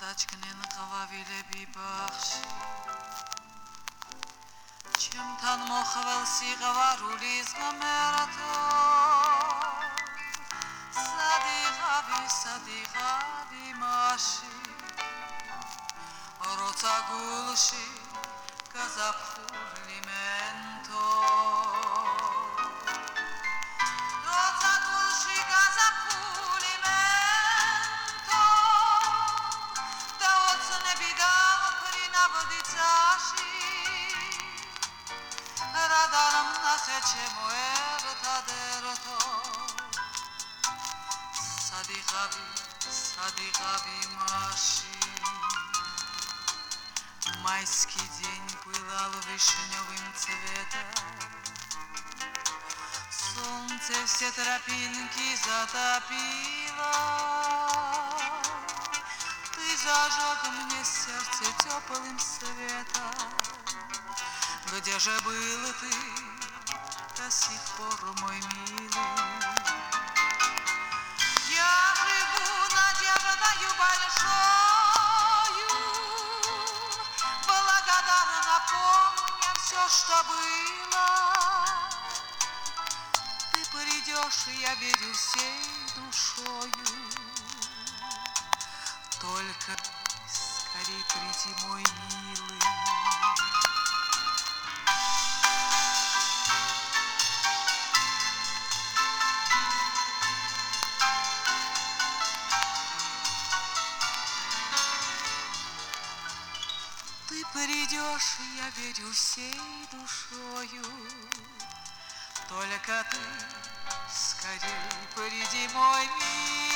საჭკნენ ყვავილები ბაღში ჩემთან მოხვალ სიყვარულის ღმერთო სადიღავი მასში როცა გულში გაზაფხული მენთო ჩემო ერთადერთო სადიღავი მასში майский день пылал вишневым цветом солнце все тропинки затопило ты зажег мне сердце теплым светом где же был ты до сих пор, мой милый. Я живу надеждою большою, благодарна, помня все, что было. Ты придешь, я верю всей душою. Только скорей приди, мой милый. Ты придешь, я верю всей душою. Только ты скорей приди, мой мир.